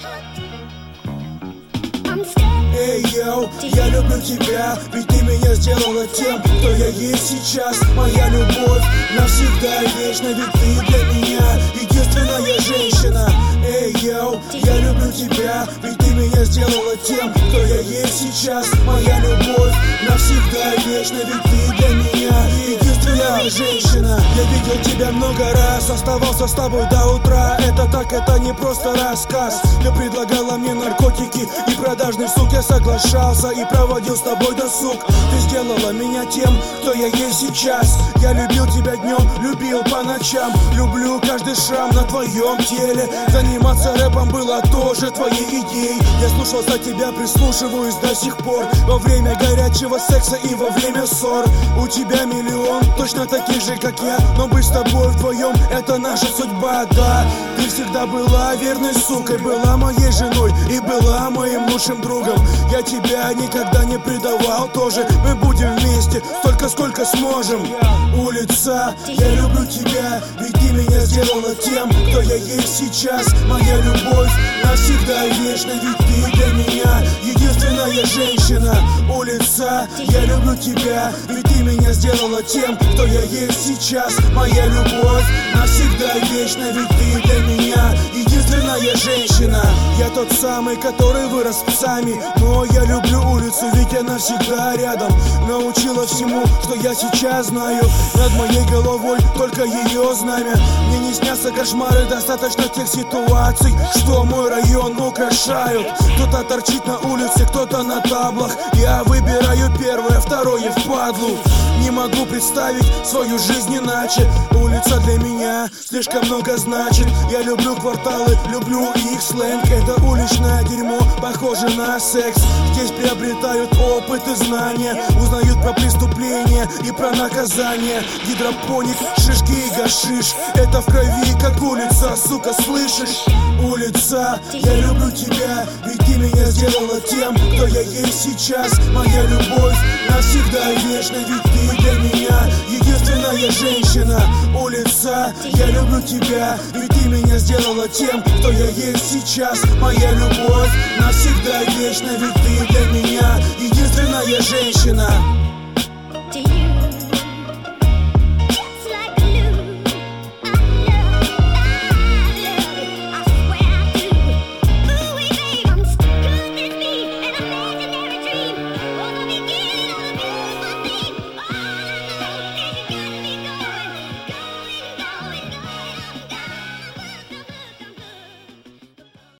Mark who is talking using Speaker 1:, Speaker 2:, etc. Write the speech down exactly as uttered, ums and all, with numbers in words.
Speaker 1: Эй, йоу, я люблю тебя, ведь ты меня сделала тем, кто я есть сейчас. Моя любовь навсегда и вечно, ведь ты для меня единственная женщина. Эй, йоу, я люблю тебя, ведь ты меня сделала тем, кто я есть сейчас. Моя любовь навсегда и вечно, ведь ты для меня единственная женщина. Я видел тебя много раз, оставался с тобой до утра. Это так, это не просто рассказ. Ты предлагала мне наркотики и продажный сук. Я соглашался и проводил с тобой досуг. Ты сделала меня тем, кто я есть сейчас. Я любил тебя днем, любил по ночам. Люблю каждый шрам на твоем теле. Заниматься рэпом было тоже твоей идеей. Я слушался тебя, прислушиваюсь до сих пор. Во время горячего секса и во время ссор. У тебя миллион точно таких же, как я. Но быть с тобой вдвоем — это наша судьба, да. Ты всегда была верной сукой, была моей женой и была моим лучшим другом. Я тебя никогда не предавал тоже. Мы будем вместе столько, сколько сможем. Улица, я люблю тебя, ведь ты меня сделала тем, кто я есть сейчас. Моя любовь навсегда и вечно, ведь ты для меня единственная женщина. Улица, я люблю тебя, ведь ты меня сделала тем, кто я есть сейчас. Моя любовь навсегда и вечно, ведь ты для меня единственная женщина. Я тот самый, который вырос с псами, но я люблю улицу, ведь она всегда рядом. Научила всему, что я сейчас знаю. Над моей головой только ее знамя. Мне не снятся кошмары, достаточно тех ситуаций, что мой район украшают. Кто-то торчит на улице, кто-то на таблах. Я выбираю первое, второе впадлу. Не могу представить свою жизнь иначе. Улица для меня слишком много значит. Я люблю кварталы, люблю их сленг. Это уличное дерьмо, похоже на секс. Здесь приобретают опыт и знания, узнают про преступления и про наказание. Гидропоник, шишки и гашиш — это в крови, как улица, сука, слышишь? Улица, я люблю тебя, ведь ты меня сделала тем, кто я есть сейчас. Моя любовь навсегда и вечно, ведь ты для меня единственная женщина. Улица, я люблю тебя, ведь ты меня сделала тем, кто я есть сейчас. Моя любовь навсегда и вечно, ведь ты для меня единственная женщина.